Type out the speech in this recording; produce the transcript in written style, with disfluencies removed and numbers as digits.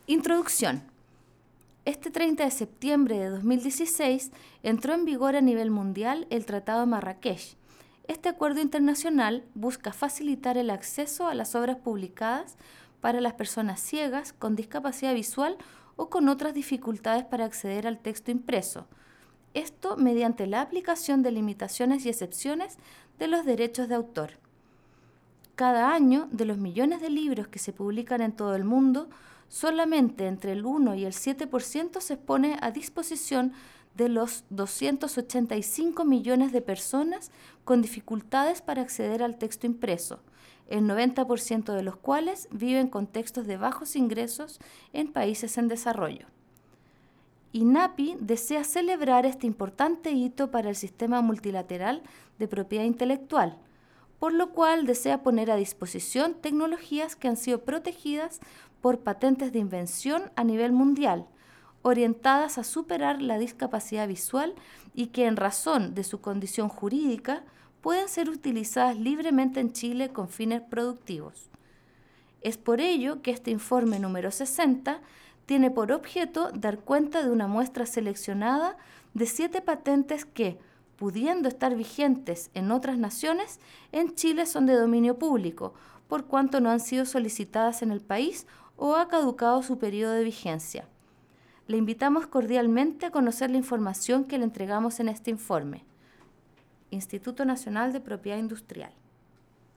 Introducción. Este 30 de septiembre de 2016 entró en vigor a nivel mundial el Tratado de Marrakech. Este acuerdo internacional busca facilitar el acceso a las obras publicadas para las personas ciegas, con discapacidad visual o con otras dificultades para acceder al texto impreso. Esto mediante la aplicación de limitaciones y excepciones de los derechos de autor. Cada año, de los millones de libros que se publican en todo el mundo, solamente entre el 1 y el 7% se expone a disposición de los 285 millones de personas con dificultades para acceder al texto impreso, el 90% de los cuales viven en contextos de bajos ingresos en países en desarrollo. INAPI desea celebrar este importante hito para el sistema multilateral de propiedad intelectual, por lo cual desea poner a disposición tecnologías que han sido protegidas por patentes de invención a nivel mundial, orientadas a superar la discapacidad visual y que en razón de su condición jurídica pueden ser utilizadas libremente en Chile con fines productivos. Es por ello que este informe número 60 tiene por objeto dar cuenta de una muestra seleccionada de 7 patentes que, pudiendo estar vigentes en otras naciones, en Chile son de dominio público, por cuanto no han sido solicitadas en el país o ha caducado su periodo de vigencia. Le invitamos cordialmente a conocer la información que le entregamos en este informe. Instituto Nacional de Propiedad Industrial.